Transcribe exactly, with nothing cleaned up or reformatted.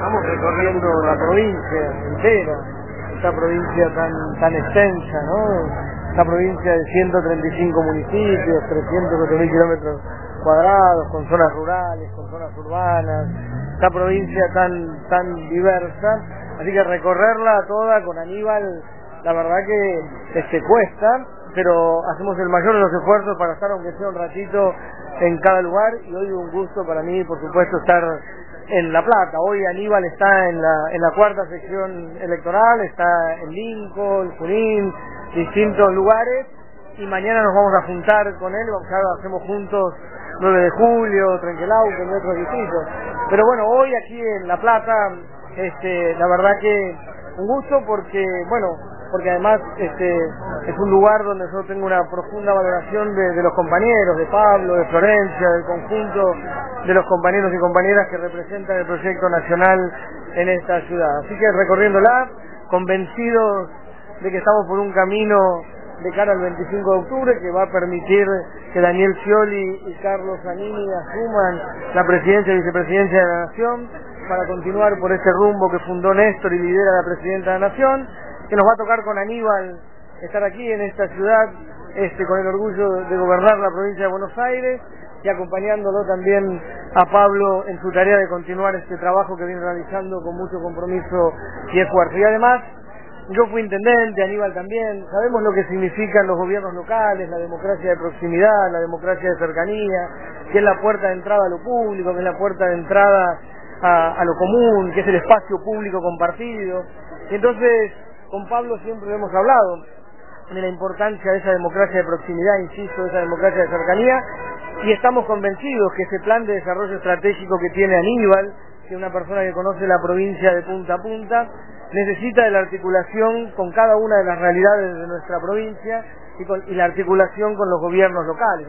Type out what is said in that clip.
Estamos recorriendo la provincia entera, esta provincia tan tan extensa, ¿no? Esta provincia de ciento treinta y cinco municipios, trescientos ocho mil kilómetros cuadrados, con zonas rurales, con zonas urbanas, esta provincia tan tan diversa, así que recorrerla toda con Aníbal, la verdad que este, cuesta, pero hacemos el mayor de los esfuerzos para estar, aunque sea un ratito, en cada lugar, y hoy un gusto para mí, por supuesto, estar en La Plata. Hoy Aníbal está en la, en la cuarta sección electoral, está en Lincoln, Junín, distintos lugares, y mañana nos vamos a juntar con él, vamos a hacemos juntos nueve de julio, Trenquelauquen y otros distritos. Pero bueno, hoy aquí en La Plata, este, la verdad que un gusto porque, bueno, porque además este es un lugar donde yo tengo una profunda valoración de, de los compañeros, de Pablo, de Florencia, del conjunto de los compañeros y compañeras que representan el proyecto nacional en esta ciudad. Así que recorriéndola, convencidos de que estamos por un camino de cara al veinticinco de octubre que va a permitir que Daniel Scioli y Carlos Zanini asuman la presidencia y vicepresidencia de la Nación para continuar por este rumbo que fundó Néstor y lidera la presidenta de la Nación, que nos va a tocar con Aníbal estar aquí en esta ciudad este, con el orgullo de gobernar la provincia de Buenos Aires y acompañándolo también a Pablo en su tarea de continuar este trabajo que viene realizando con mucho compromiso y esfuerzo. Y además, yo fui intendente, Aníbal también, sabemos lo que significan los gobiernos locales, la democracia de proximidad, la democracia de cercanía, que es la puerta de entrada a lo público, que es la puerta de entrada a, a lo común, que es el espacio público compartido. Y entonces, con Pablo siempre hemos hablado de la importancia de esa democracia de proximidad, insisto, de esa democracia de cercanía, y estamos convencidos que ese plan de desarrollo estratégico que tiene Aníbal, que es una persona que conoce la provincia de punta a punta, necesita de la articulación con cada una de las realidades de nuestra provincia y, con, y la articulación con los gobiernos locales.